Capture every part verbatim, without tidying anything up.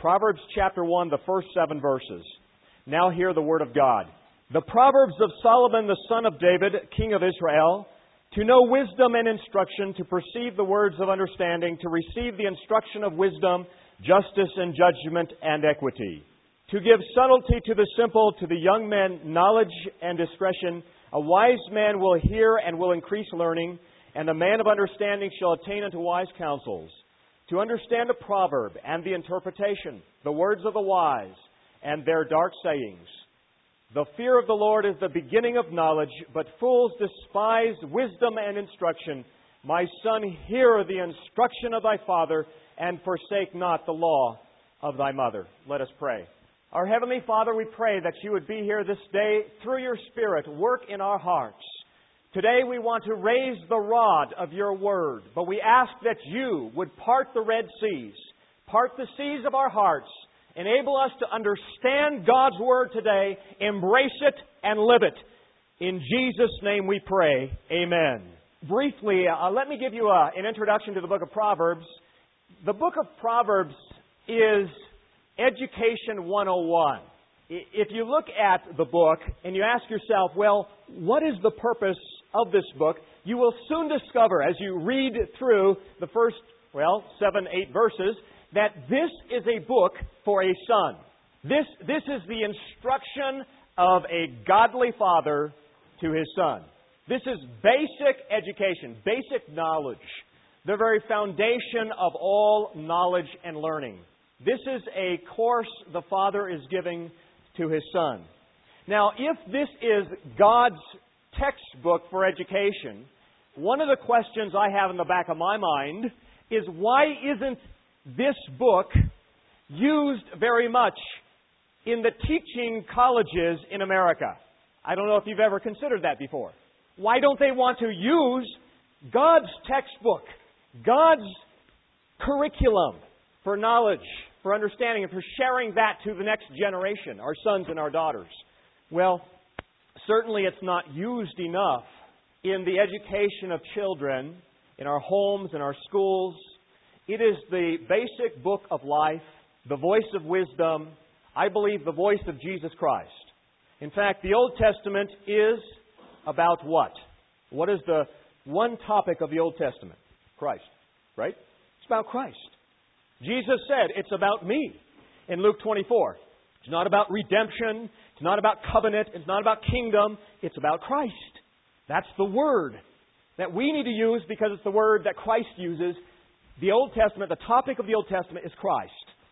Proverbs chapter one, the first seven verses. Now hear the word of God. The Proverbs of Solomon, the son of David, king of Israel, to know wisdom and instruction, to perceive the words of understanding, to receive the instruction of wisdom, justice and judgment and equity. To give subtlety to the simple, to the young men knowledge and discretion. A wise man will hear and will increase learning, and a man of understanding shall attain unto wise counsels. To understand a proverb and the interpretation, the words of the wise and their dark sayings. The fear of the Lord is the beginning of knowledge, but fools despise wisdom and instruction. My son, hear the instruction of thy father, and forsake not the law of thy mother. Let us pray. Our Heavenly Father, we pray that you would be here this day through your Spirit, work in our hearts. Today we want to raise the rod of your word, but we ask that you would part the Red Seas, part the seas of our hearts, enable us to understand God's word today, embrace it and live it. In Jesus' name we pray. Amen. Briefly, uh, let me give you a, an introduction to the book of Proverbs. The book of Proverbs is Education one oh one. If you look at the book and you ask yourself, well, what is the purpose of this book? You will soon discover as you read through the first, well, seven, eight verses, that this is a book for a son. This, this is the instruction of a godly father to his son. This is basic education, basic knowledge, the very foundation of all knowledge and learning. This is a course the Father is giving to His Son. Now, if this is God's textbook for education, one of the questions I have in the back of my mind is why isn't this book used very much in the teaching colleges in America? I don't know if you've ever considered that before. Why don't they want to use God's textbook, God's curriculum for knowledge, for understanding, and for sharing that to the next generation, our sons and our daughters? Well, certainly it's not used enough in the education of children, in our homes, in our schools. It is the basic book of life, the voice of wisdom, I believe the voice of Jesus Christ. In fact, the Old Testament is about what? What is the one topic of the Old Testament? Christ, right? It's about Christ. Jesus said, it's about me in Luke twenty-four. It's not about redemption. It's not about covenant. It's not about kingdom. It's about Christ. That's the word that we need to use because it's the word that Christ uses. The Old Testament, the topic of the Old Testament is Christ.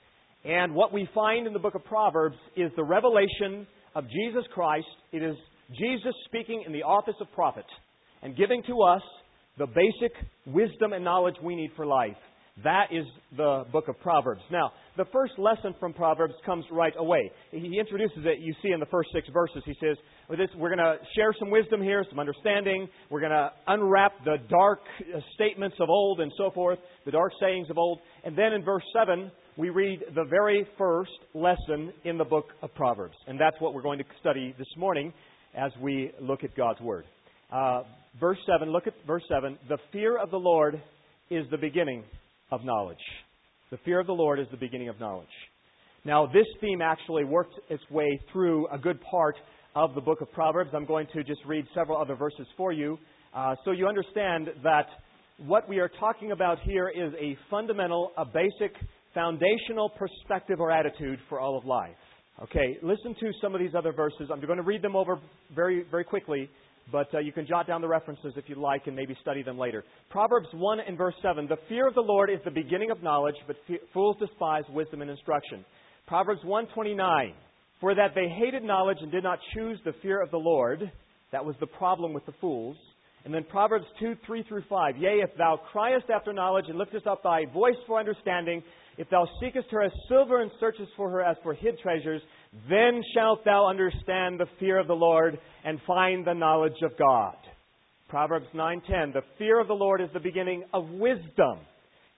And what we find in the book of Proverbs is the revelation of Jesus Christ. It is Jesus speaking in the office of prophet and giving to us the basic wisdom and knowledge we need for life. That is the book of Proverbs. Now, the first lesson from Proverbs comes right away. He introduces it, you see in the first six verses. He says, with this, we're going to share some wisdom here, some understanding. We're going to unwrap the dark statements of old and so forth, the dark sayings of old. And then in verse seven, we read the very first lesson in the book of Proverbs. And that's what we're going to study this morning as we look at God's Word. Uh, verse seven, look at verse seven. The fear of the Lord is the beginning of knowledge. The fear of the Lord is the beginning of knowledge. Now, this theme actually worked its way through a good part of the book of Proverbs. I'm going to just read several other verses for you uh, so you understand that what we are talking about here is a fundamental, a basic, foundational perspective or attitude for all of life. Okay, listen to some of these other verses. I'm going to read them over very, very quickly. But uh, you can jot down the references if you like and maybe study them later. Proverbs one and verse seven. The fear of the Lord is the beginning of knowledge, but fools despise wisdom and instruction. Proverbs one twenty-nine. For that they hated knowledge and did not choose the fear of the Lord. That was the problem with the fools. And then Proverbs two, three through five. Yea, if thou criest after knowledge and liftest up thy voice for understanding, if thou seekest her as silver and searchest for her as for hid treasures, then shalt thou understand the fear of the Lord and find the knowledge of God. Proverbs nine ten. The fear of the Lord is the beginning of wisdom.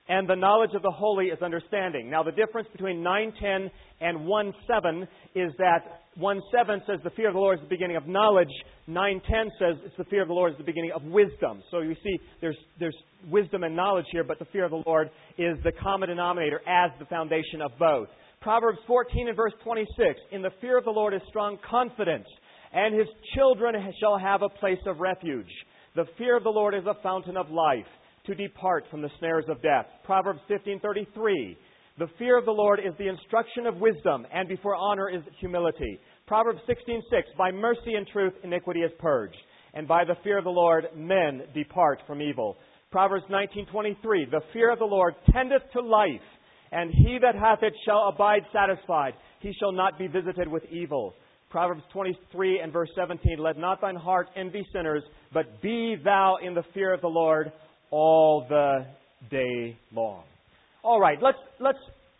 and the knowledge of the holy is understanding. Now, the difference between nine ten and one seven is that one seven says the fear of the Lord is the beginning of knowledge. nine ten says it's the fear of the Lord is the beginning of wisdom. So you see there's there's wisdom and knowledge here, but the fear of the Lord is the common denominator as the foundation of both. Proverbs fourteen and verse twenty-six, in the fear of the Lord is strong confidence, and His children shall have a place of refuge. The fear of the Lord is a fountain of life, to depart from the snares of death. Proverbs fifteen thirty-three, the fear of the Lord is the instruction of wisdom, and before honor is humility. Proverbs sixteen six, by mercy and truth iniquity is purged, and by the fear of the Lord men depart from evil. Proverbs nineteen twenty-three, the fear of the Lord tendeth to life, and he that hath it shall abide satisfied. He shall not be visited with evil. Proverbs twenty-three and verse seventeen, let not thine heart envy sinners, but be thou in the fear of the Lord all the day long. All right, let's let's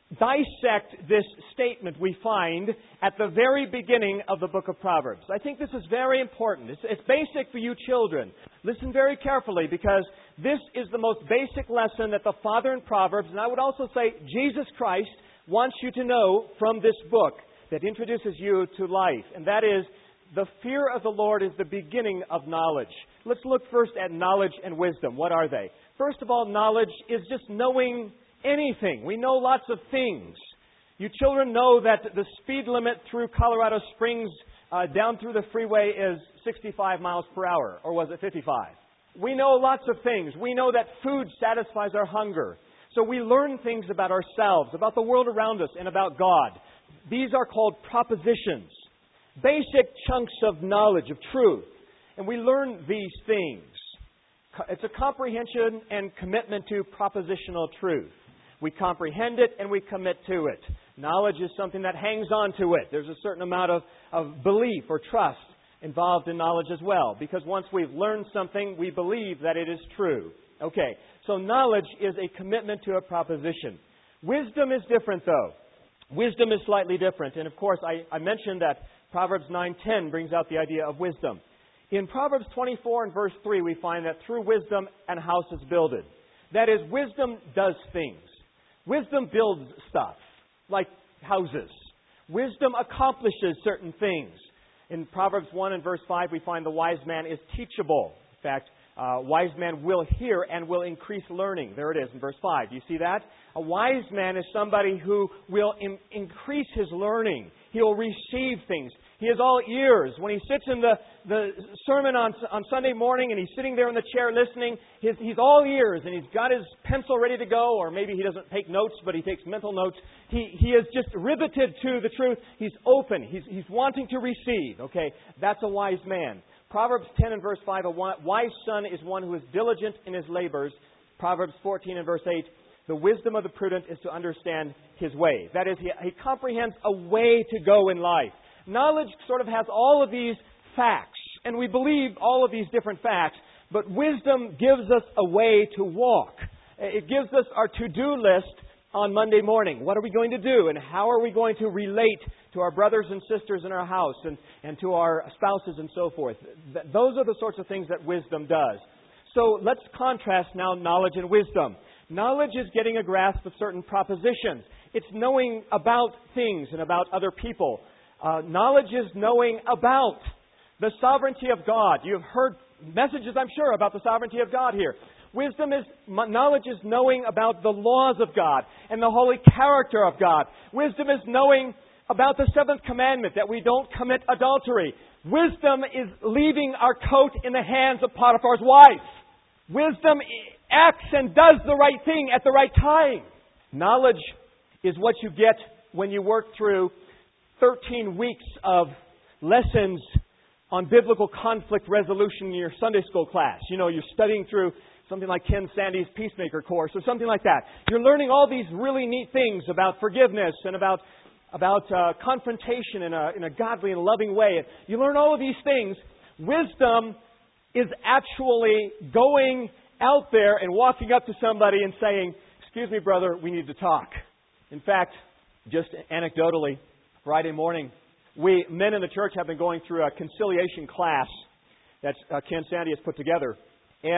dissect this statement we find at the very beginning of the book of Proverbs. I think this is very important. It's, it's basic for you children. Listen very carefully, because this is the most basic lesson that the Father in Proverbs, and I would also say Jesus Christ, wants you to know from this book that introduces you to life. And that is, the fear of the Lord is the beginning of knowledge. Let's look first at knowledge and wisdom. What are they? First of all, knowledge is just knowing anything. We know lots of things. You children know that the speed limit through Colorado Springs uh, down through the freeway is sixty-five miles per hour. Or was it fifty-five? We know lots of things. We know that food satisfies our hunger. So we learn things about ourselves, about the world around us, and about God. These are called propositions. Basic chunks of knowledge, of truth. And we learn these things. It's a comprehension and commitment to propositional truth. We comprehend it and we commit to it. Knowledge is something that hangs on to it. There's a certain amount of, of belief or trust involved in knowledge as well. Because once we've learned something, we believe that it is true. Okay, so knowledge is a commitment to a proposition. Wisdom is different, though. Wisdom is slightly different. And of course, I, I mentioned that Proverbs nine ten brings out the idea of wisdom. In Proverbs twenty-four and verse three, we find that through wisdom an house is builded. That is, wisdom does things. Wisdom builds stuff, like houses. Wisdom accomplishes certain things. In Proverbs one and verse five, we find the wise man is teachable. In fact, a wise man will hear and will increase learning. There it is in verse five. Do you see that? A wise man is somebody who will in- increase his learning. He will receive things. He is all ears. When he sits in the, the sermon on, on Sunday morning and he's sitting there in the chair listening, he's, he's all ears and he's got his pencil ready to go, or maybe he doesn't take notes, but he takes mental notes. He, he is just riveted to the truth. He's open. He's, he's wanting to receive. Okay, that's a wise man. Proverbs ten and verse five, a wise son is one who is diligent in his labors. Proverbs fourteen and verse eight, the wisdom of the prudent is to understand his way. That is, he, he comprehends a way to go in life. Knowledge sort of has all of these facts, and we believe all of these different facts, but wisdom gives us a way to walk. It gives us our to-do list on Monday morning. What are we going to do, and how are we going to relate to our brothers and sisters in our house and, and to our spouses and so forth? Th- those are the sorts of things that wisdom does. So let's contrast now knowledge and wisdom. Knowledge is getting a grasp of certain propositions. It's knowing about things and about other people. Uh, knowledge is knowing about the sovereignty of God. You've heard messages, I'm sure, about the sovereignty of God here. Wisdom is, knowledge is knowing about the laws of God and the holy character of God. Wisdom is knowing about the seventh commandment, that we don't commit adultery. Wisdom is leaving our coat in the hands of Potiphar's wife. Wisdom acts and does the right thing at the right time. Knowledge is what you get when you work through thirteen weeks of lessons on biblical conflict resolution in your Sunday school class. You know, you're studying through something like Ken Sande's Peacemaker course or something like that. You're learning all these really neat things about forgiveness and about about uh, confrontation in a, in a godly and loving way. You learn all of these things. Wisdom is actually going out there and walking up to somebody and saying, "Excuse me, brother, we need to talk." In fact, just anecdotally, Friday morning, we men in the church have been going through a conciliation class that uh, Ken Sande has put together. And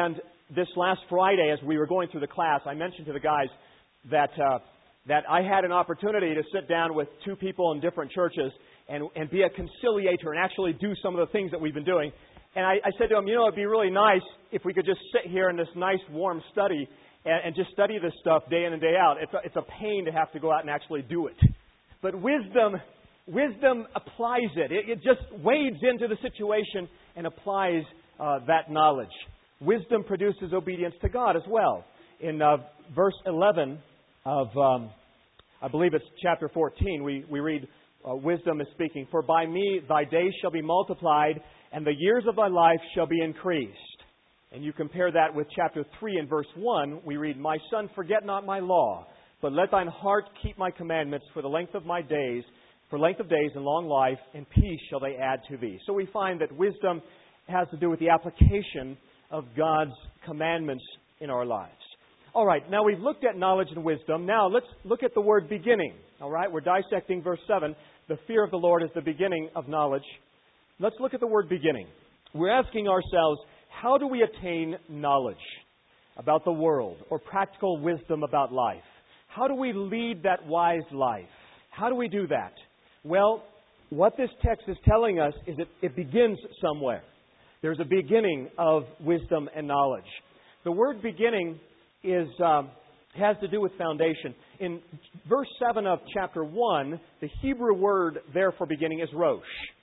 this last Friday, as we were going through the class, I mentioned to the guys that uh, that I had an opportunity to sit down with two people in different churches and, and be a conciliator and actually do some of the things that we've been doing. And I, I said to them, you know, it'd be really nice if we could just sit here in this nice warm study and, and just study this stuff day in and day out. It's a, it's a pain to have to go out and actually do it. But wisdom, wisdom applies it. It, it just wades into the situation and applies uh, that knowledge. Wisdom produces obedience to God as well. In uh, verse eleven of, um, I believe it's chapter fourteen, we, we read, uh, wisdom is speaking, "For by me thy days shall be multiplied, and the years of thy life shall be increased." And you compare that with chapter three and verse one, we read, "My son, forget not my law, but let thine heart keep my commandments for the length of my days, for length of days and long life, and peace shall they add to thee." So we find that wisdom has to do with the application of God's commandments in our lives. All right, now we've looked at knowledge and wisdom. Now let's look at the word beginning. All right, we're dissecting verse seven. The fear of the Lord is the beginning of knowledge. Let's look at the word beginning. We're asking ourselves, how do we attain knowledge about the world or practical wisdom about life? How do we lead that wise life? How do we do that? Well, what this text is telling us is that it begins somewhere. There's a beginning of wisdom and knowledge. The word beginning is um, has to do with foundation. In verse seven of chapter one, the Hebrew word there for beginning is rosh.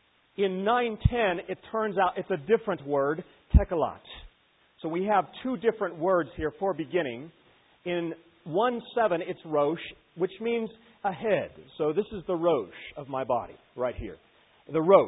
In nine ten, it turns out it's a different word, tekelot. So we have two different words here for beginning. In one seven, it's rosh, which means a head. So this is the rosh of my body, right here. The rosh.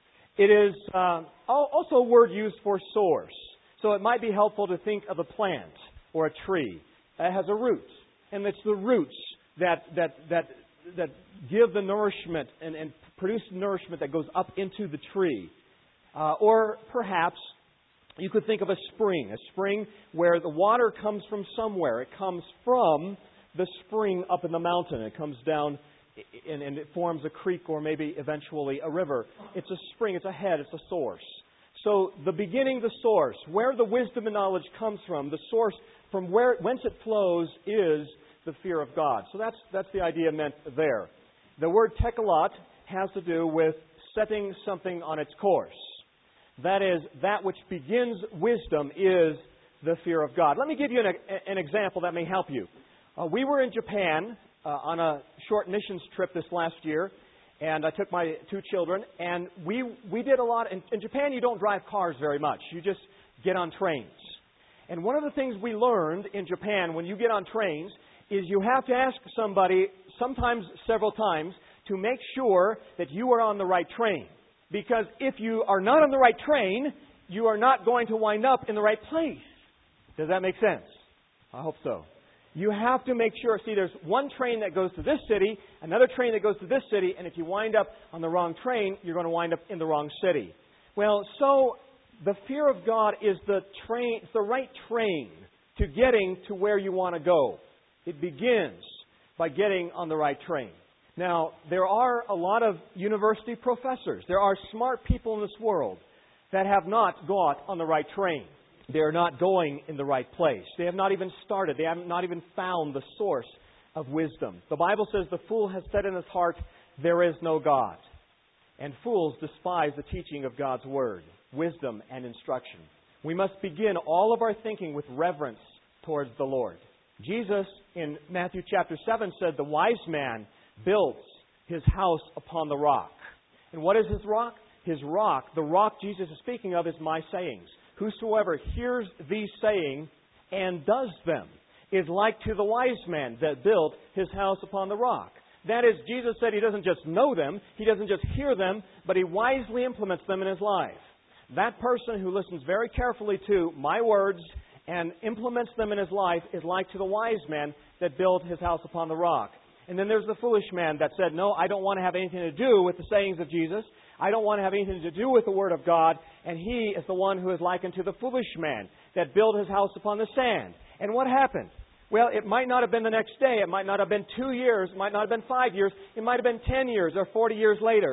It is uh, also a word used for source. So it might be helpful to think of a plant or a tree that has a root. And it's the roots that that that that give the nourishment and, and produce nourishment that goes up into the tree. Uh, or perhaps you could think of a spring, a spring where the water comes from somewhere. It comes from the spring up in the mountain. It comes down and, and it forms a creek or maybe eventually a river. It's a spring, it's a head, it's a source. So the beginning, the source, where the wisdom and knowledge comes from, the source from where whence it flows is the fear of God. So that's that's the idea meant there. The word tekelot has to do with setting something on its course. That is, that which begins wisdom is the fear of God. Let me give you an, an example that may help you. Uh, we were in Japan uh, on a short missions trip this last year, and I took my two children, and we we did a lot. In, in Japan, you don't drive cars very much. You just get on trains. And one of the things we learned in Japan when you get on trains is you have to ask somebody, sometimes several times, to make sure that you are on the right train. Because if you are not on the right train, you are not going to wind up in the right place. Does that make sense? I hope so. You have to make sure, see, there's one train that goes to this city, another train that goes to this city, and if you wind up on the wrong train, you're going to wind up in the wrong city. Well, so the fear of God is the train, it's the right train to getting to where you want to go. It begins by getting on the right train. Now, there are a lot of university professors. There are smart people in this world that have not got on the right train. They are not going in the right place. They have not even started. They have not even found the source of wisdom. The Bible says the fool has said in his heart, there is no God. And fools despise the teaching of God's word, wisdom and instruction. We must begin all of our thinking with reverence towards the Lord. Jesus in Matthew chapter seven said the wise man builds his house upon the rock. And what is his rock? His rock, the rock Jesus is speaking of, is my sayings. Whosoever hears these sayings and does them is like to the wise man that built his house upon the rock. That is, Jesus said he doesn't just know them, he doesn't just hear them, but he wisely implements them in his life. That person who listens very carefully to my words and implements them in his life is like to the wise man that built his house upon the rock. And then there's the foolish man that said, no, I don't want to have anything to do with the sayings of Jesus. I don't want to have anything to do with the Word of God. And he is the one who is likened to the foolish man that built his house upon the sand. And what happened? Well, it might not have been the next day. It might not have been two years. It might not have been five years. It might have been ten years or forty years later.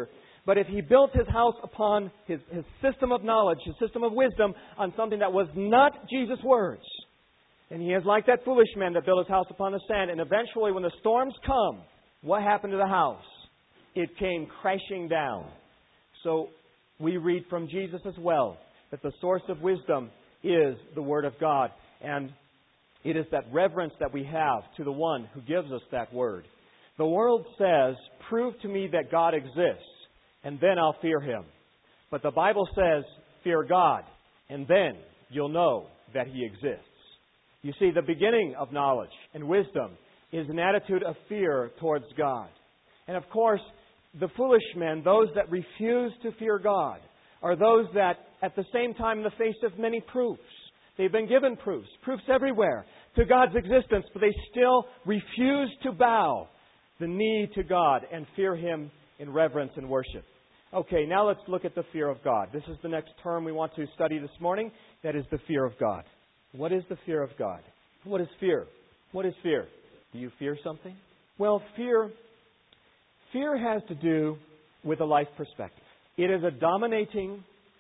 But if he built his house upon his, his system of knowledge, his system of wisdom, on something that was not Jesus' words, then he is like that foolish man that built his house upon the sand. And eventually, when the storms come, what happened to the house? It came crashing down. So we read from Jesus as well that the source of wisdom is the Word of God. And it is that reverence that we have to the one who gives us that Word. The world says, prove to me that God exists, and then I'll fear Him. But the Bible says, fear God, and then you'll know that He exists. You see, the beginning of knowledge and wisdom is an attitude of fear towards God. And of course, the foolish men, those that refuse to fear God, are those that, at the same time, in the face of many proofs, they've been given proofs, proofs everywhere, to God's existence, but they still refuse to bow the knee to God and fear Him in reverence and worship. Okay, now let's look at the fear of God. This is the next term we want to study this morning. That is the fear of God. What is the fear of God? What is fear? What is fear? Do you fear something? Well, fear, fear has to do with a life perspective. It is a dominating,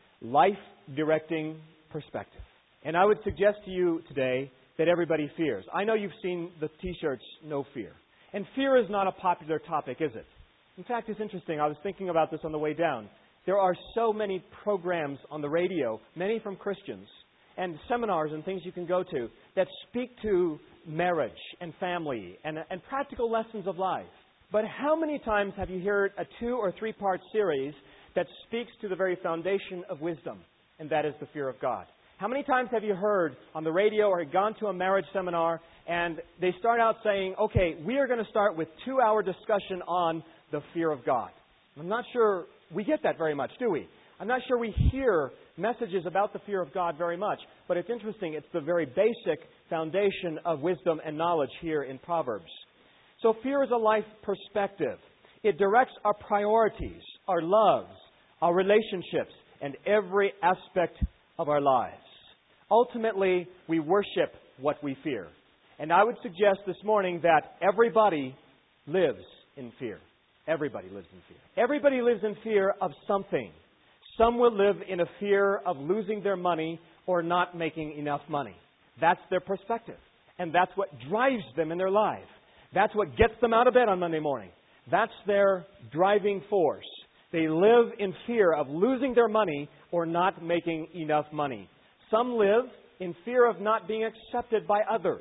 life-directing perspective. And I would suggest to you today that everybody fears. I know you've seen the T-shirts, No Fear. And fear is not a popular topic, is it? In fact, it's interesting. I was thinking about this on the way down. There are so many programs on the radio, many from Christians, and seminars and things you can go to that speak to marriage and family and, and practical lessons of life. But how many times have you heard a two- or three-part series that speaks to the very foundation of wisdom, and that is the fear of God? How many times have you heard on the radio or gone to a marriage seminar and they start out saying, okay, we are going to start with two-hour discussion on the fear of God? I'm not sure we get that very much, do we? I'm not sure we hear messages about the fear of God very much, but it's interesting. It's the very basic foundation of wisdom and knowledge here in Proverbs. So fear is a life perspective. It directs our priorities, our loves, our relationships, and every aspect of our lives. Ultimately, we worship what we fear. And I would suggest this morning that everybody lives in fear. Everybody lives in fear. Everybody lives in fear of something. Some will live in a fear of losing their money or not making enough money. That's their perspective. And that's what drives them in their life. That's what gets them out of bed on Monday morning. That's their driving force. They live in fear of losing their money or not making enough money. Some live in fear of not being accepted by others.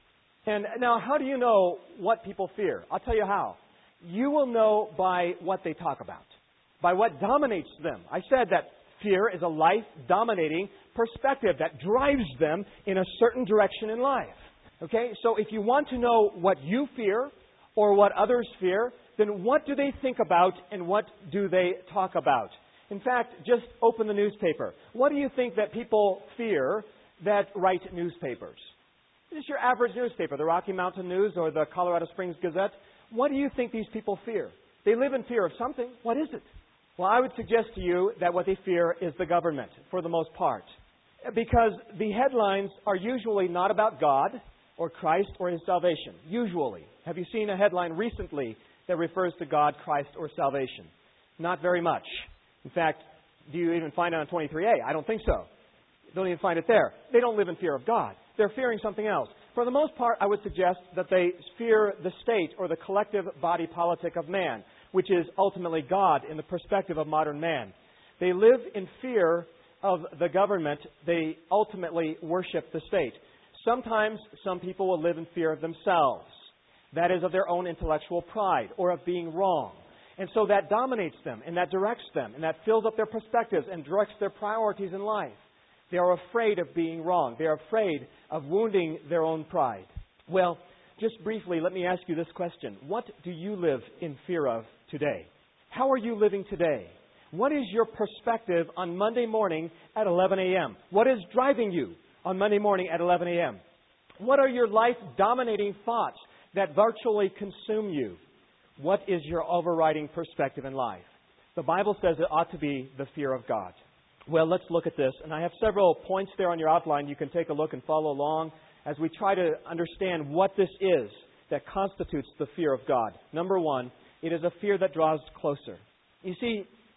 And now, how do you know what people fear? I'll tell you how. You will know by what they talk about, by what dominates them. I said that fear is a life-dominating perspective that drives them in a certain direction in life. Okay? So if you want to know what you fear or what others fear, then what do they think about and what do they talk about? In fact, just open the newspaper. What do you think that people fear that write newspapers? Just your average newspaper, the Rocky Mountain News or the Colorado Springs Gazette. What do you think these people fear? They live in fear of something. What is it? Well, I would suggest to you that what they fear is the government, for the most part. Because the headlines are usually not about God or Christ or His salvation. Usually. Have you seen a headline recently that refers to God, Christ, or salvation? Not very much. In fact, do you even find it on twenty-three A? I don't think so. Don't even find it there. They don't live in fear of God. They're fearing something else. For the most part, I would suggest that they fear the state or the collective body politic of man, which is ultimately God in the perspective of modern man. They live in fear of the government. They ultimately worship the state. Sometimes some people will live in fear of themselves. That is, of their own intellectual pride or of being wrong. And so that dominates them and that directs them and that fills up their perspectives and directs their priorities in life. They are afraid of being wrong. They are afraid of wounding their own pride. Well, just briefly, let me ask you this question. What do you live in fear of today? How are you living today? What is your perspective on Monday morning at eleven a.m.? What is driving you on Monday morning at eleven a.m.? What are your life-dominating thoughts that virtually consume you? What is your overriding perspective in life? The Bible says it ought to be the fear of God. Well, let's look at this. And I have several points there on your outline. You can take a look and follow along as we try to understand what this is that constitutes the fear of God. Number one, it is a fear that draws closer. You see,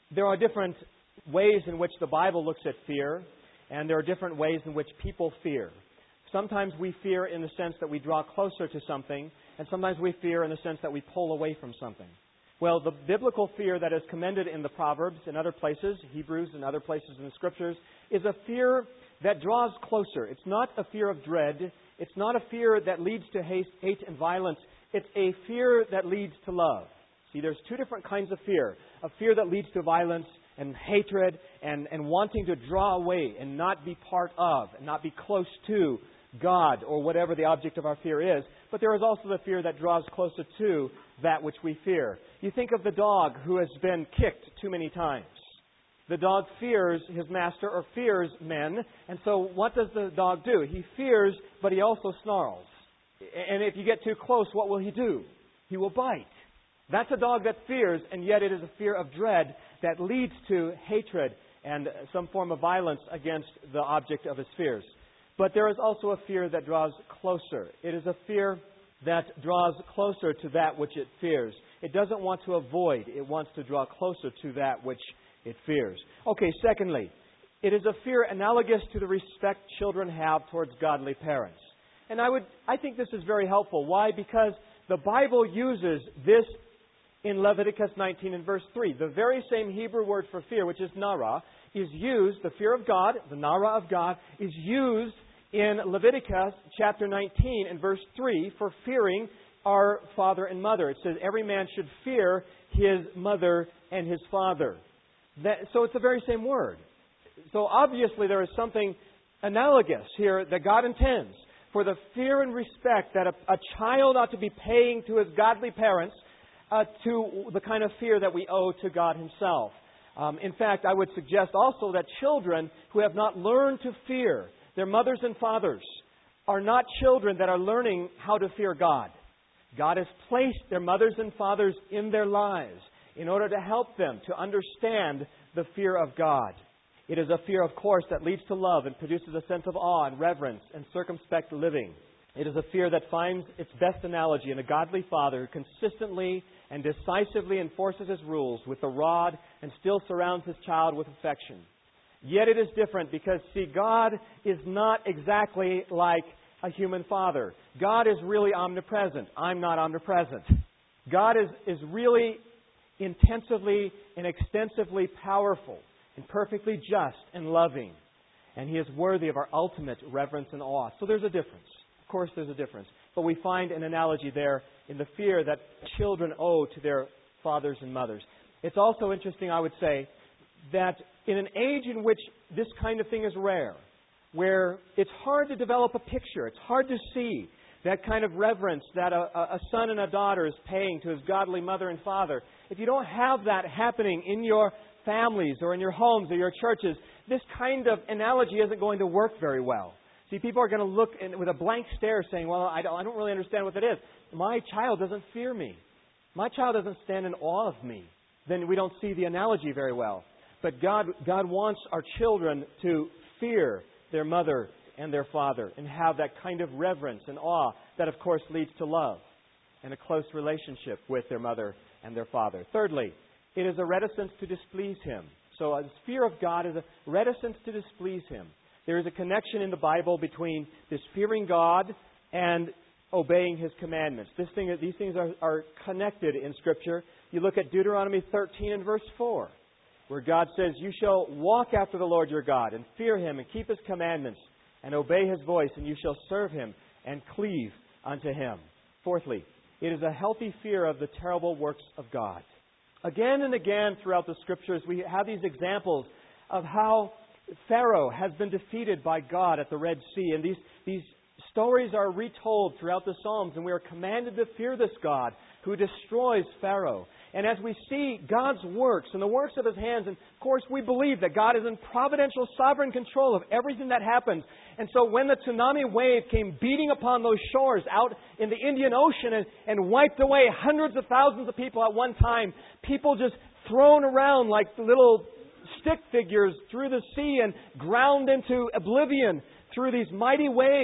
there are different ways in which the Bible looks at fear, and there are different ways in which people fear. Sometimes we fear in the sense that we draw closer to something, and sometimes we fear in the sense that we pull away from something. Well, the biblical fear that is commended in the Proverbs and other places, Hebrews and other places in the Scriptures, is a fear that draws closer. It's not a fear of dread. It's not a fear that leads to hate, hate and violence. It's a fear that leads to love. See, there's two different kinds of fear. A fear that leads to violence and hatred and, and wanting to draw away and not be part of and not be close to God or whatever the object of our fear is. But there is also the fear that draws closer to that which we fear. You think of the dog who has been kicked too many times. The dog fears his master or fears men. And so what does the dog do? He fears, but he also snarls. And if you get too close, what will he do? He will bite. That's a dog that fears, and yet it is a fear of dread that leads to hatred and some form of violence against the object of his fears. But there is also a fear that draws closer. It is a fear that draws closer to that which it fears. It doesn't want to avoid. It wants to draw closer to that which it fears. Okay, secondly, it is a fear analogous to the respect children have towards godly parents. And I would, I think this is very helpful. Why? Because the Bible uses this in Leviticus nineteen and verse three. The very same Hebrew word for fear, which is nara, is used, the fear of God, the nara of God, is used in Leviticus chapter nineteen and verse three for fearing our father and mother. It says every man should fear his mother and his father. That, so it's the very same word. So obviously there is something analogous here that God intends for the fear and respect that a, a child ought to be paying to his godly parents uh, to the kind of fear that we owe to God Himself. Um, in fact, I would suggest also that children who have not learned to fear their mothers and fathers are not children that are learning how to fear God. God has placed their mothers and fathers in their lives in order to help them to understand the fear of God. It is a fear, of course, that leads to love and produces a sense of awe and reverence and circumspect living. It is a fear that finds its best analogy in a godly father who consistently and decisively enforces his rules with the rod and still surrounds his child with affection. Yet it is different because, see, God is not exactly like a human father. God is really omnipresent. I'm not omnipresent. God is, is really intensively and extensively powerful and perfectly just and loving. And He is worthy of our ultimate reverence and awe. So there's a difference. Of course there's a difference. But we find an analogy there in the fear that children owe to their fathers and mothers. It's also interesting, I would say, that in an age in which this kind of thing is rare, where it's hard to develop a picture, it's hard to see that kind of reverence that a, a son and a daughter is paying to his godly mother and father. If you don't have that happening in your families or in your homes or your churches, this kind of analogy isn't going to work very well. See, people are going to look in, with a blank stare saying, well, I don't, I don't really understand what that is. My child doesn't fear me. My child doesn't stand in awe of me. Then we don't see the analogy very well. But God, God wants our children to fear their mother and their father and have that kind of reverence and awe that, of course, leads to love and a close relationship with their mother and their father. Thirdly, it is a reticence to displease Him. So a fear of God is a reticence to displease Him. There is a connection in the Bible between this fearing God and obeying His commandments. This thing, these things are, are connected in Scripture. You look at Deuteronomy thirteen and verse four, where God says, you shall walk after the Lord your God and fear Him and keep His commandments and obey His voice, and you shall serve Him and cleave unto Him. Fourthly, it is a healthy fear of the terrible works of God. Again and again throughout the Scriptures, we have these examples of how Pharaoh has been defeated by God at the Red Sea. And these, these stories are retold throughout the Psalms. And we are commanded to fear this God who destroys Pharaoh. And as we see God's works and the works of His hands, and of course we believe that God is in providential sovereign control of everything that happens. And so when the tsunami wave came beating upon those shores out in the Indian Ocean and, and wiped away hundreds of thousands of people at one time, people just thrown around like little stick figures through the sea and ground into oblivion through these mighty waves.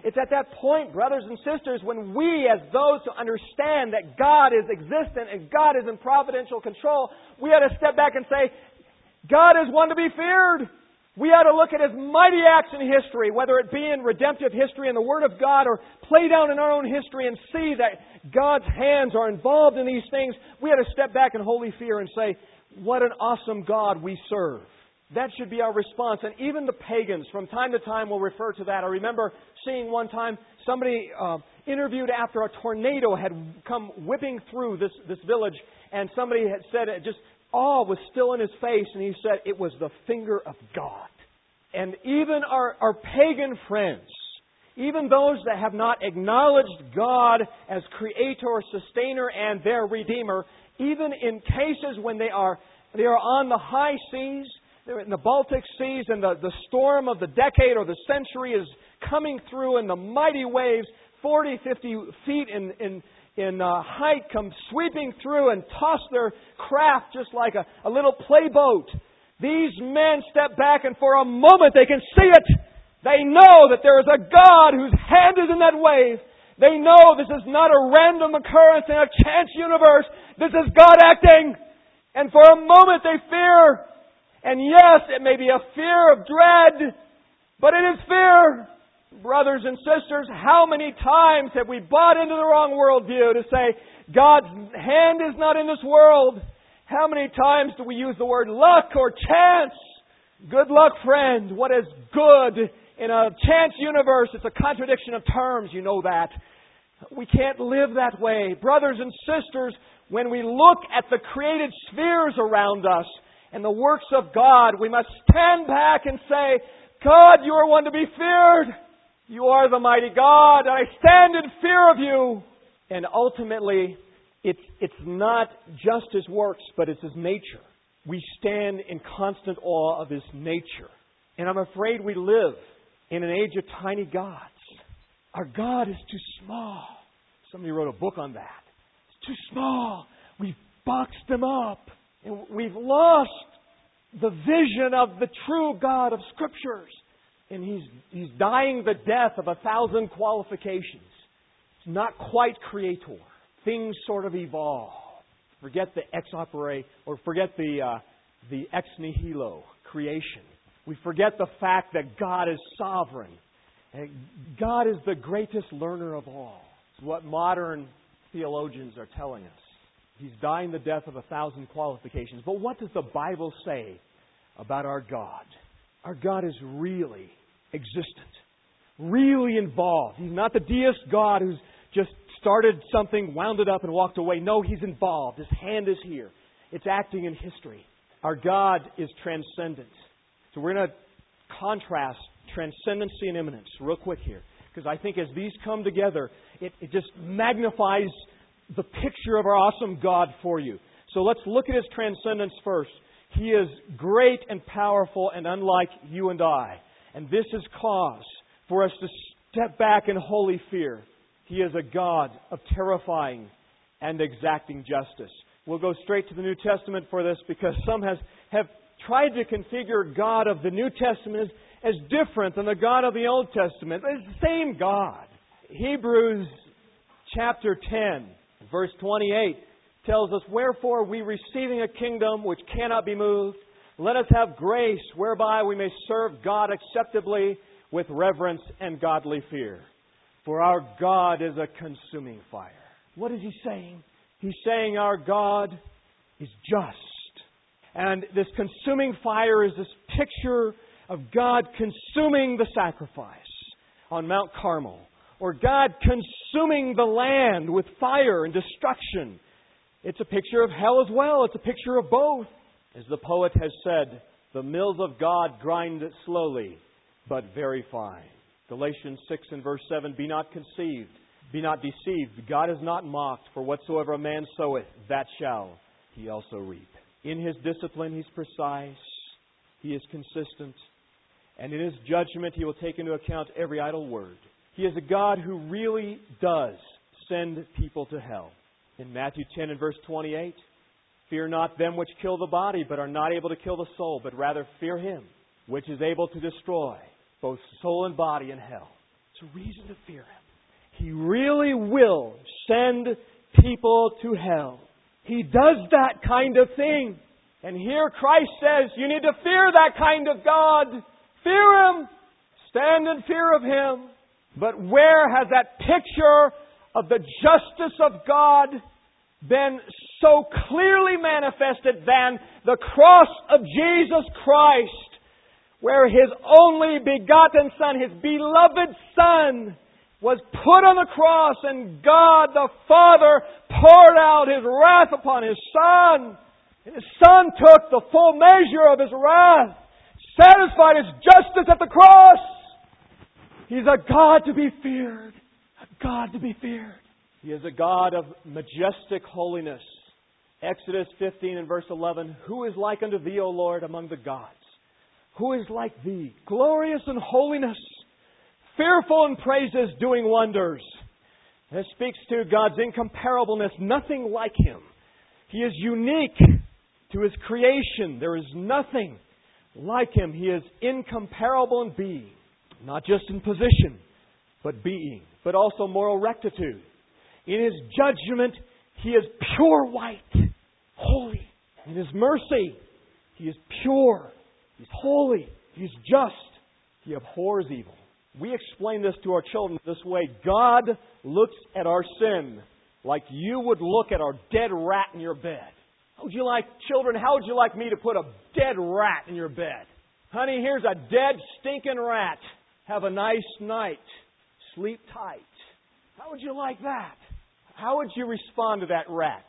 It's at that point, brothers and sisters, when we, as those who understand that God is existent and God is in providential control, we ought to step back and say, God is one to be feared. We ought to look at His mighty acts in history, whether it be in redemptive history in the Word of God or play down in our own history and see that God's hands are involved in these things. We ought to step back in holy fear and say, what an awesome God we serve. That should be our response. And even the pagans, from time to time, will refer to that. I remember seeing one time somebody uh, interviewed after a tornado had come whipping through this, this village, and somebody had said it just... awe was still in his face, and he said it was the finger of God. And even our, our pagan friends, even those that have not acknowledged God as Creator, Sustainer, and their Redeemer, even in cases when they are they are on the high seas, they're in the Baltic Seas, and the, the storm of the decade or the century is coming through, and the mighty waves, forty, fifty feet in, in in uh, height, come sweeping through and toss their craft just like a, a little playboat. These men step back, and for a moment they can see it. They know that there is a God whose hand is in that wave. They know this is not a random occurrence in a chance universe. This is God acting. And for a moment they fear. And yes, it may be a fear of dread, but it is fear. Brothers and sisters, how many times have we bought into the wrong worldview to say, God's hand is not in this world? How many times do we use the word luck or chance? Good luck, friend. What is good in a chance universe? It's a contradiction of terms, you know that. We can't live that way. Brothers and sisters, when we look at the created spheres around us and the works of God, we must stand back and say, God, you are one to be feared. You are the mighty God, and I stand in fear of You. And ultimately, it's, it's not just His works, but it's His nature. We stand in constant awe of His nature. And I'm afraid we live in an age of tiny gods. Our God is too small. Somebody wrote a book on that. It's too small. We've boxed Him up. And we've lost the vision of the true God of Scriptures. And he's, he's dying the death of a thousand qualifications. It's not quite creator. Things sort of evolve. Forget the ex opere, or forget the, uh, the ex nihilo, creation. We forget the fact that God is sovereign. And God is the greatest learner of all. It's what modern theologians are telling us. He's dying the death of a thousand qualifications. But what does the Bible say about our God? Our God is really existent, really involved. He's not the deist God who's just started something, wound it up, and walked away. No, He's involved. His hand is here. It's acting in history. Our God is transcendent. So we're going to contrast transcendency and immanence real quick here, because I think as these come together, it, it just magnifies the picture of our awesome God for you. So let's look at His transcendence first. He is great and powerful and unlike you and I. And this is cause for us to step back in holy fear. He is a God of terrifying and exacting justice. We'll go straight to the New Testament for this, because some has, have tried to configure God of the New Testament as, as different than the God of the Old Testament. It's the same God. Hebrews chapter ten, verse twenty-eight tells us, "Wherefore we, receiving a kingdom which cannot be moved, let us have grace whereby we may serve God acceptably with reverence and godly fear. For our God is a consuming fire." What is He saying? He's saying our God is just. And this consuming fire is this picture of God consuming the sacrifice on Mount Carmel, or God consuming the land with fire and destruction. It's a picture of hell as well. It's a picture of both. As the poet has said, the mills of God grind slowly, but very fine. Galatians six and verse seven, "Be not conceived, be not deceived. God is not mocked, for whatsoever a man soweth, that shall he also reap." In His discipline, He's precise. He is consistent. And in His judgment, He will take into account every idle word. He is a God who really does send people to hell. In Matthew ten and verse twenty-eight, "Fear not them which kill the body, but are not able to kill the soul, but rather fear Him, which is able to destroy both soul and body in hell." It's a reason to fear Him. He really will send people to hell. He does that kind of thing. And here Christ says, you need to fear that kind of God. Fear Him. Stand in fear of Him. But where has that picture of the justice of God been so clearly manifested than the cross of Jesus Christ, where His only begotten Son, His beloved Son, was put on the cross, and God the Father poured out His wrath upon His Son. And His Son took the full measure of His wrath, satisfied His justice at the cross. He's a God to be feared. A God to be feared. He is a God of majestic holiness. Exodus fifteen and verse eleven, who is like unto Thee, O Lord, among the gods? Who is like Thee, glorious in holiness, fearful in praises, doing wonders? This speaks to God's incomparableness. Nothing like Him. He is unique to His creation. There is nothing like Him. He is incomparable in being. Not just in position, but being. But also moral rectitude. In His judgment, He is pure white, holy. In His mercy, He is pure. He's holy. He's just. He abhors evil. We explain this to our children this way. God looks at our sin like you would look at our dead rat in your bed. How would you like, children, how would you like me to put a dead rat in your bed? Honey, here's a dead, stinking rat. Have a nice night. Sleep tight. How would you like that? How would you respond to that rat?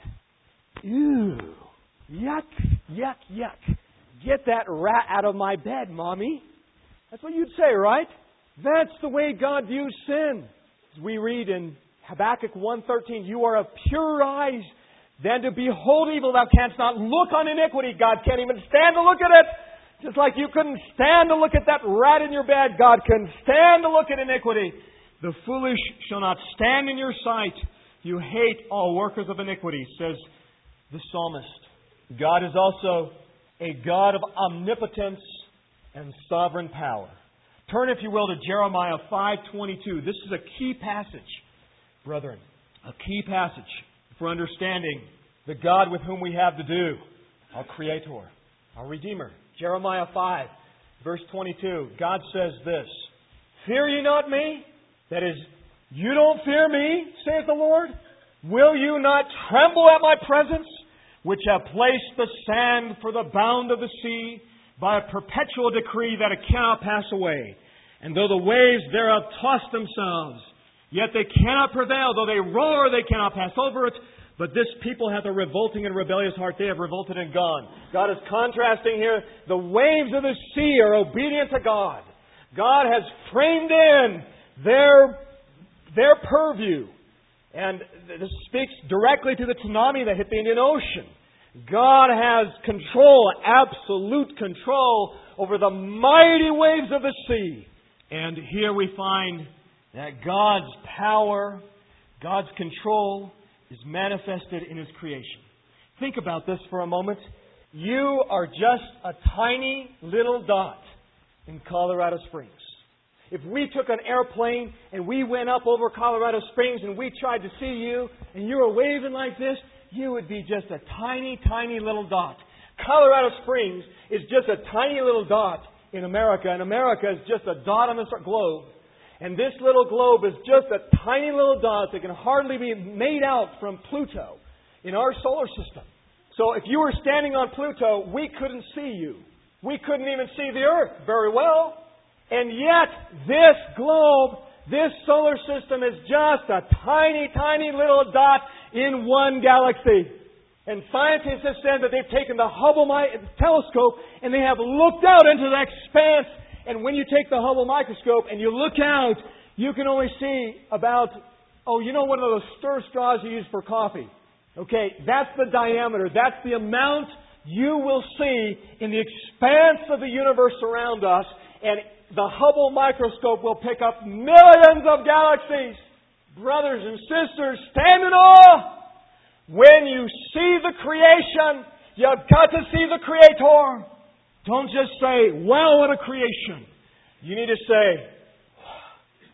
Ew. Yuck, yuck, yuck. Get that rat out of my bed, Mommy. That's what you'd say, right? That's the way God views sin. As we read in Habakkuk one thirteen, you are of purer eyes than to behold evil. Thou canst not look on iniquity. God can't even stand to look at it. Just like you couldn't stand to look at that rat in your bed, God can stand to look at iniquity. The foolish shall not stand in your sight. You hate all workers of iniquity, says the psalmist. God is also a God of omnipotence and sovereign power. Turn, if you will, to Jeremiah five twenty-two. This is a key passage, brethren. A key passage for understanding the God with whom we have to do. Our Creator, our Redeemer. Jeremiah five, verse twenty-two. God says this, fear ye not me? That is, you don't fear me, saith the Lord? Will you not tremble at my presence, which have placed the sand for the bound of the sea, by a perpetual decree that it cannot pass away? And though the waves thereof toss themselves, yet they cannot prevail. Though they roar, they cannot pass over it. But this people hath a revolting and rebellious heart. They have revolted and gone. God is contrasting here. The waves of the sea are obedient to God. God has framed in their, their purview. And this speaks directly to the tsunami that hit the Indian Ocean. God has control, absolute control over the mighty waves of the sea. And here we find that God's power, God's control is manifested in His creation. Think about this for a moment. You are just a tiny little dot in Colorado Springs. If we took an airplane and we went up over Colorado Springs and we tried to see you and you were waving like this, you would be just a tiny, tiny little dot. Colorado Springs is just a tiny little dot in America, and America is just a dot on the globe. And this little globe is just a tiny little dot that can hardly be made out from Pluto in our solar system. So if you were standing on Pluto, we couldn't see you. We couldn't even see the Earth very well. And yet, this globe, this solar system is just a tiny, tiny little dot in one galaxy. And scientists have said that they've taken the Hubble telescope and they have looked out into the expanse. And when you take the Hubble microscope and you look out, you can only see about, oh, you know one of those stir straws you use for coffee? Okay, that's the diameter. That's the amount you will see in the expanse of the universe around us. And the Hubble microscope will pick up millions of galaxies. Brothers and sisters, stand in awe. When you see the creation, you've got to see the Creator. Don't just say, wow, what a creation. You need to say,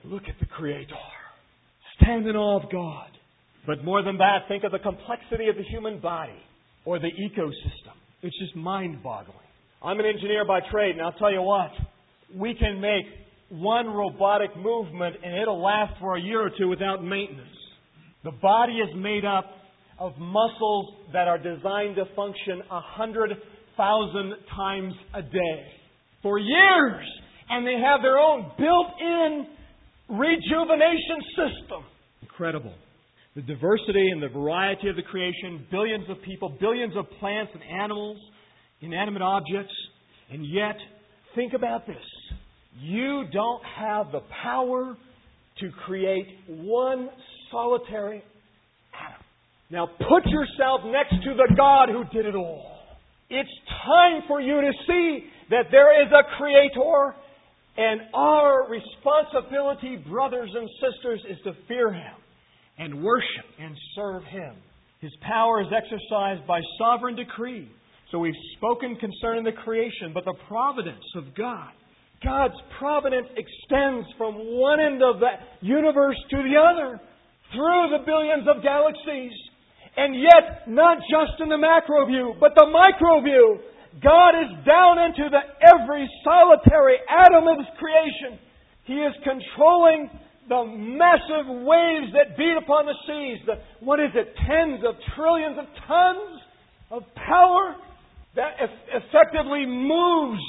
Look at the Creator. Stand in awe of God. But more than that, think of the complexity of the human body or the ecosystem. It's just mind-boggling. I'm an engineer by trade, and I'll tell you what. We can make one robotic movement, and it'll last for a year or two without maintenance. The body is made up of muscles that are designed to function one hundred thousand times a day for years. And they have their own built-in rejuvenation system. Incredible. The diversity and the variety of the creation, billions of people, billions of plants and animals, inanimate objects. And yet, think about this. You don't have the power to create one solitary atom. Now put yourself next to the God who did it all. It's time for you to see that there is a Creator, and our responsibility, brothers and sisters, is to fear Him and worship and serve Him. His power is exercised by sovereign decree. So we've spoken concerning the creation, but the providence of God. God's providence extends from one end of the universe to the other, through the billions of galaxies. And yet, not just in the macro view, but the micro view. God is down into the every solitary atom of His creation. He is controlling the massive waves that beat upon the seas. The, what is it? Tens of trillions of tons of power that eff- effectively moves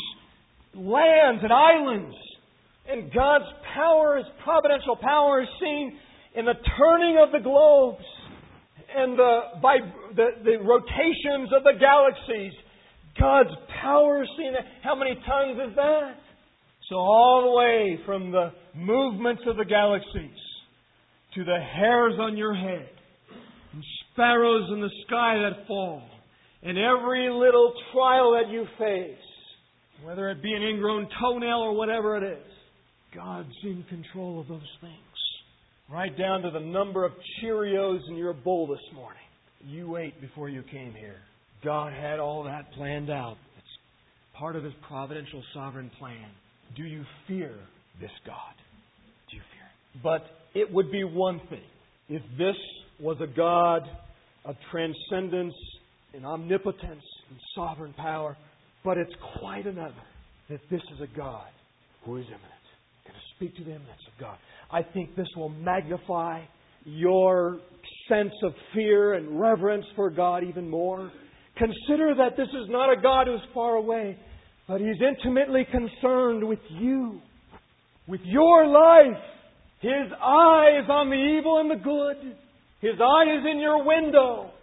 lands and islands. And God's power, His providential power, is seen in the turning of the globes and the, by the, the rotations of the galaxies. God's power is seen. How many tons is that? So all the way from the movements of the galaxies to the hairs on your head and sparrows in the sky that fall and every little trial that you face, whether it be an ingrown toenail or whatever it is, God's in control of those things. Right down to the number of Cheerios in your bowl this morning you ate before you came here. God had all that planned out. It's part of His providential sovereign plan. Do you fear this God? Do you fear Him? But it would be one thing if this was a God of transcendence and omnipotence and sovereign power. But it's quite another that this is a God who is immanent. Going to speak to the immanence of God. I think this will magnify your sense of fear and reverence for God even more. Consider that this is not a God who's far away, but He's intimately concerned with you, with your life. His eye is on the evil and the good. His eye is in your window,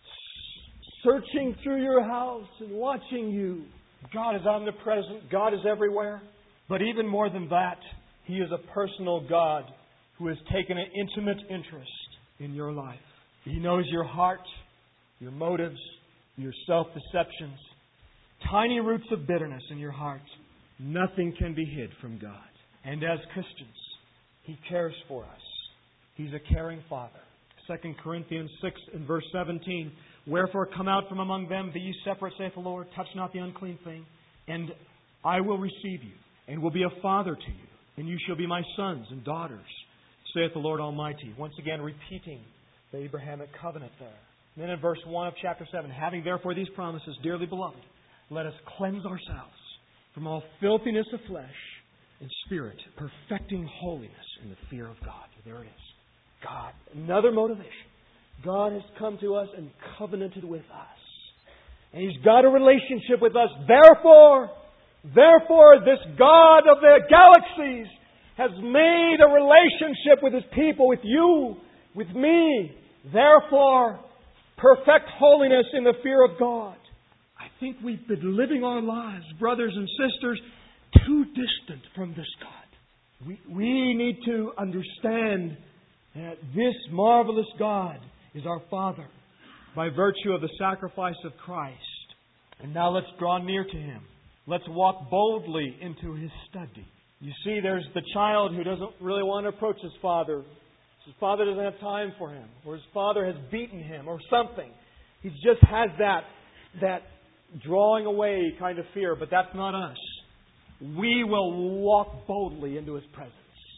searching through your house and watching you. God is omnipresent. God is everywhere. But even more than that, He is a personal God who has taken an intimate interest in your life. He knows your heart, your motives, your self-deceptions, tiny roots of bitterness in your heart. Nothing can be hid from God. And as Christians, He cares for us. He's a caring Father. Second Corinthians six and verse seventeen, wherefore come out from among them, be ye separate, saith the Lord, touch not the unclean thing, and I will receive you, and will be a father to you, and you shall be my sons and daughters, saith the Lord Almighty. Once again, repeating the Abrahamic covenant there. And then in verse one of chapter seven, having therefore these promises, dearly beloved, let us cleanse ourselves from all filthiness of flesh and spirit, perfecting holiness in the fear of God. There it is. God. Another motivation. God has come to us and covenanted with us. And He's got a relationship with us. Therefore, therefore, this God of the galaxies has made a relationship with His people, with you, with me. Therefore, perfect holiness in the fear of God. I think we've been living our lives, brothers and sisters, too distant from this God. We, we need to understand that this marvelous God is our Father by virtue of the sacrifice of Christ. And now let's draw near to Him. Let's walk boldly into His study. You see, there's the child who doesn't really want to approach his father. His father doesn't have time for him, or his father has beaten him, or something. He just has that, that drawing away kind of fear, but that's not us. We will walk boldly into His presence.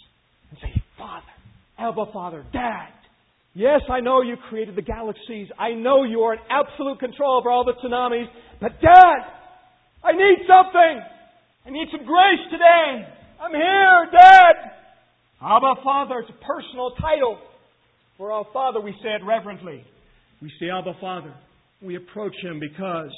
and say, Father, Abba Father, Dad. Yes, I know you created the galaxies. I know you are in absolute control over all the tsunamis. But Dad, I need something. I need some grace today. I'm here, Dad. Abba Father, it's a personal title. For our Father, we say it reverently. We say Abba Father. We approach Him because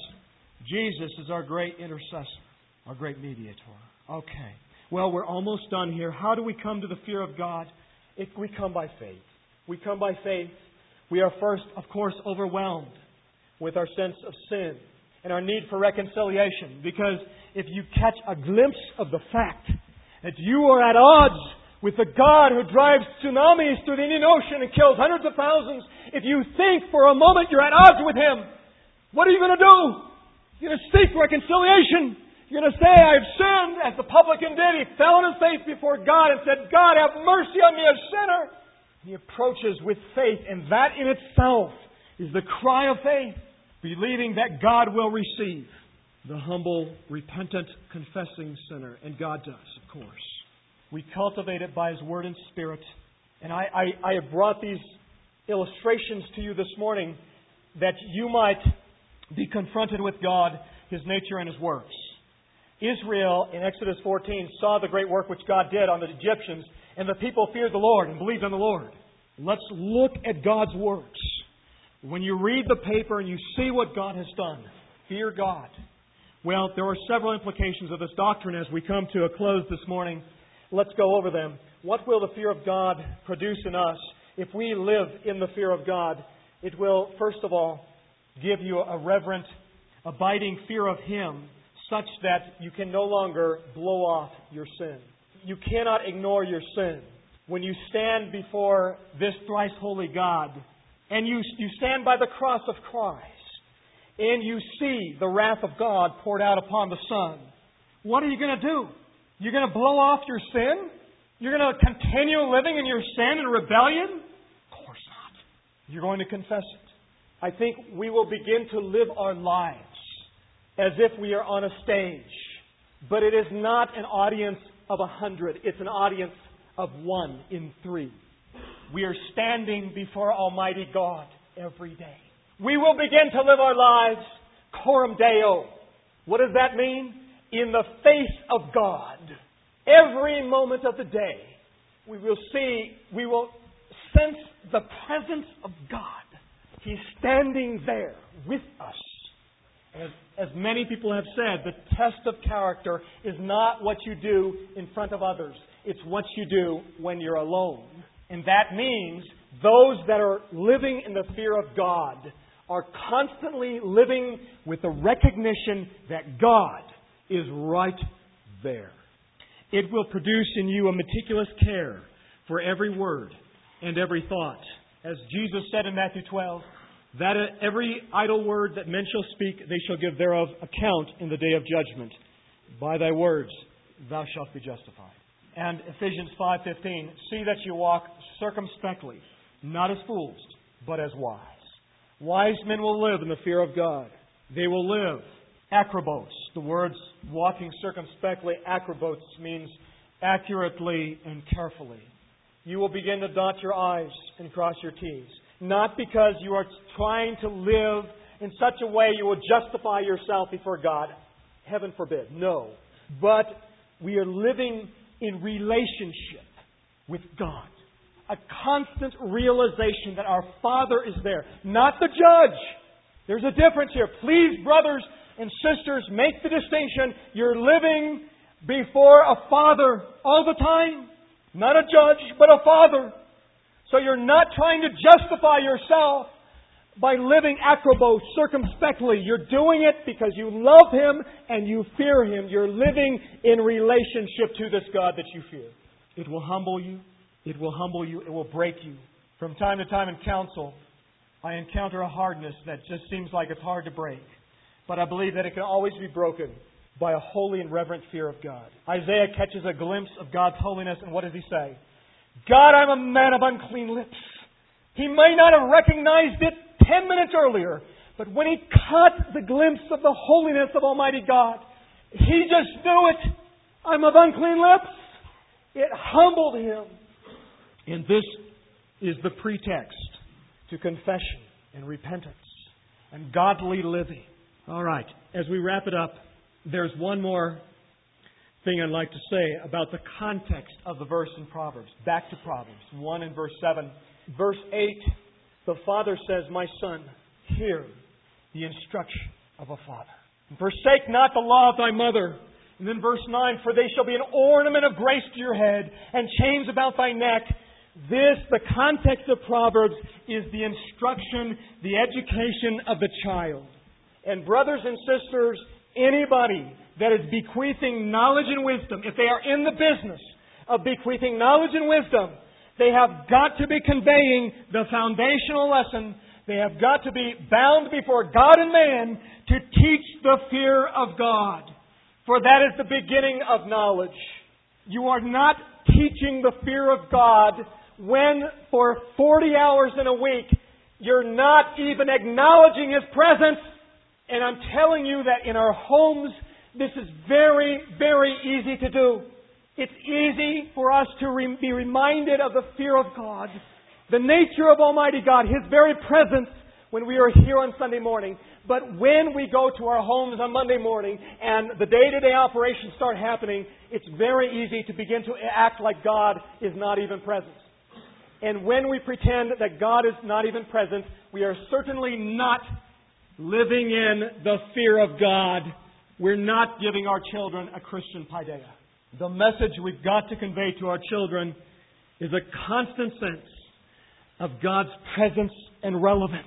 Jesus is our great intercessor, our great mediator. Okay. Well, we're almost done here. How do we come to the fear of God? If we come by faith. We come by faith. We are first, of course, overwhelmed with our sense of sin and our need for reconciliation. Because if you catch a glimpse of the fact that you are at odds with the God who drives tsunamis through the Indian Ocean and kills hundreds of thousands, if you think for a moment you're at odds with Him, what are you going to do? You're going to seek reconciliation. You're going to say, I've sinned, as the publican did. He fell on his face before God and said, God, have mercy on me, a sinner. He approaches with faith, and that in itself is the cry of faith, believing that God will receive the humble, repentant, confessing sinner. And God does, of course. We cultivate it by His Word and Spirit. And I, I, I have brought these illustrations to you this morning that you might be confronted with God, His nature, and His works. Israel, in Exodus fourteen, saw the great work which God did on the Egyptians, and the people feared the Lord and believed on the Lord. Let's look at God's works. When you read the paper and you see what God has done, fear God. Well, there are several implications of this doctrine as we come to a close this morning. Let's go over them. What will the fear of God produce in us if we live in the fear of God? It will, first of all, give you a reverent, abiding fear of Him, such that you can no longer blow off your sin. You cannot ignore your sin. When you stand before this thrice holy God, and you, you stand by the cross of Christ, and you see the wrath of God poured out upon the Son, what are you going to do? You're going to blow off your sin? You're going to continue living in your sin and rebellion? Of course not. You're going to confess it. I think we will begin to live our lives as if we are on a stage. But it is not an audience of a hundred. It's an audience of one in three. We are standing before Almighty God every day. We will begin to live our lives coram Deo. What does that mean? In the face of God. Every moment of the day, we will see, we will sense the presence of God. He's standing there with us. As, as many people have said, the test of character is not what you do in front of others. It's what you do when you're alone. And that means those that are living in the fear of God are constantly living with the recognition that God is right there. It will produce in you a meticulous care for every word and every thought. As Jesus said in Matthew twelve, that every idle word that men shall speak, they shall give thereof account in the day of judgment. By thy words thou shalt be justified. And Ephesians five fifteen, see that you walk circumspectly, not as fools, but as wise. Wise men will live in the fear of God. They will live acrobos. The words walking circumspectly, acrobos, means accurately and carefully. You will begin to dot your I's and cross your T's. Not because you are trying to live in such a way you will justify yourself before God. Heaven forbid. No. But we are living in relationship with God. A constant realization that our Father is there. Not the judge. There's a difference here. Please, brothers and sisters, make the distinction. You're living before a Father all the time. Not a judge, but a Father. So you're not trying to justify yourself by living acrobos, circumspectly. You're doing it because you love Him and you fear Him. You're living in relationship to this God that you fear. It will humble you. It will humble you. It will break you. From time to time in counsel, I encounter a hardness that just seems like it's hard to break. But I believe that it can always be broken by a holy and reverent fear of God. Isaiah catches a glimpse of God's holiness, and what does he say? God, I'm a man of unclean lips. He may not have recognized it ten minutes earlier, but when he caught the glimpse of the holiness of Almighty God, he just knew it. I'm of unclean lips. It humbled him. And this is the pretext to confession and repentance and godly living. All right, as we wrap it up, there's one more thing I'd like to say about the context of the verse in Proverbs. Back to Proverbs one and verse seven. Verse eight, the father says, "My son, hear the instruction of a father. And forsake not the law of thy mother." And then verse nine, "For they shall be an ornament of grace to your head, and chains about thy neck." This, the context of Proverbs, is the instruction, the education of the child. And brothers and sisters, anybody that is bequeathing knowledge and wisdom, if they are in the business of bequeathing knowledge and wisdom, they have got to be conveying the foundational lesson. They have got to be bound before God and man to teach the fear of God. For that is the beginning of knowledge. You are not teaching the fear of God when for forty hours in a week you're not even acknowledging His presence. And I'm telling you that in our homes, this is very, very easy to do. It's easy for us to re- be reminded of the fear of God, the nature of Almighty God, His very presence when we are here on Sunday morning. But when we go to our homes on Monday morning and the day-to-day operations start happening, it's very easy to begin to act like God is not even present. And when we pretend that God is not even present, we are certainly not living in the fear of God. We're not giving our children a Christian paideia. The message we've got to convey to our children is a constant sense of God's presence and relevance.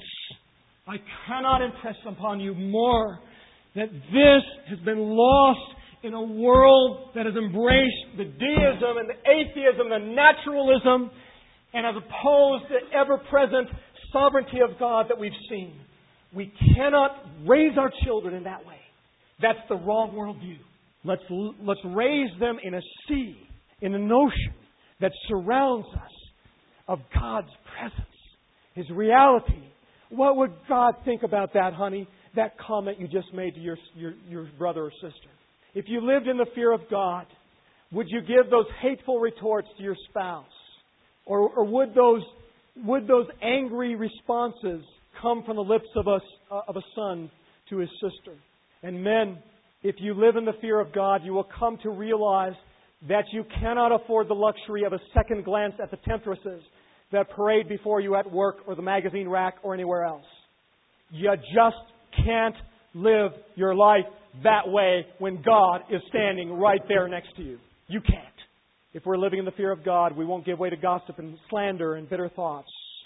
I cannot impress upon you more that this has been lost in a world that has embraced the deism and the atheism and naturalism, and as opposed to the ever-present sovereignty of God that we've seen. We cannot raise our children in that way. That's the wrong worldview. Let's, let's raise them in a sea, in an ocean that surrounds us of God's presence, His reality. What would God think about that, honey? That comment you just made to your, your, your brother or sister. If you lived in the fear of God, would you give those hateful retorts to your spouse? Or, or would those would those angry responses come from the lips of a, of a son to his sister? And men, if you live in the fear of God, you will come to realize that you cannot afford the luxury of a second glance at the temptresses that parade before you at work or the magazine rack or anywhere else. You just can't live your life that way when God is standing right there next to you. You can't. If we're living in the fear of God, we won't give way to gossip and slander and bitter thoughts.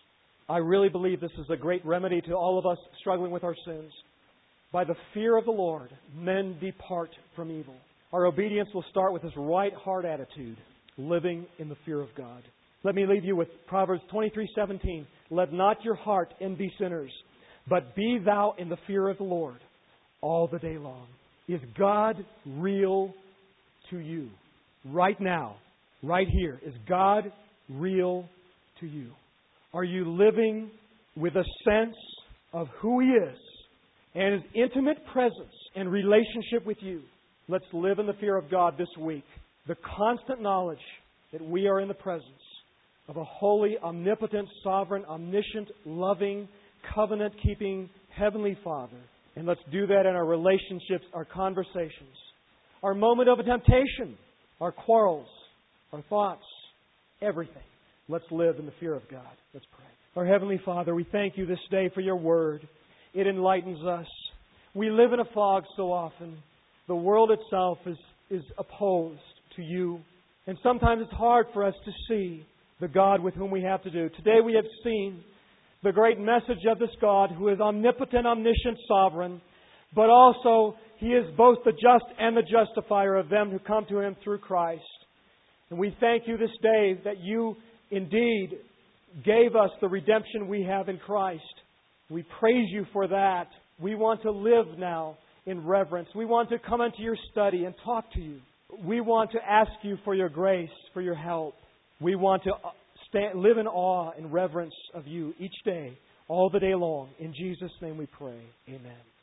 I really believe this is a great remedy to all of us struggling with our sins. By the fear of the Lord, men depart from evil. Our obedience will start with this right heart attitude, living in the fear of God. Let me leave you with Proverbs twenty-three seventeen. Let not your heart envy sinners, but be thou in the fear of the Lord all the day long. Is God real to you? Right now, right here, is God real to you? Are you living with a sense of who He is and His intimate presence and relationship with you? Let's live in the fear of God this week. The constant knowledge that we are in the presence of a holy, omnipotent, sovereign, omniscient, loving, covenant-keeping Heavenly Father. And let's do that in our relationships, our conversations, our moment of temptation, our quarrels, our thoughts, everything. Let's live in the fear of God. Let's pray. Our Heavenly Father, we thank You this day for Your Word. It enlightens us. We live in a fog so often. The world itself is, is opposed to You. And sometimes it's hard for us to see the God with whom we have to do. Today we have seen the great message of this God who is omnipotent, omniscient, sovereign, but also He is both the just and the justifier of them who come to Him through Christ. And we thank You this day that You indeed gave us the redemption we have in Christ. We praise You for that. We want to live now in reverence. We want to come into Your study and talk to You. We want to ask You for Your grace, for Your help. We want to stand, live in awe and reverence of You each day, all the day long. In Jesus' name we pray. Amen.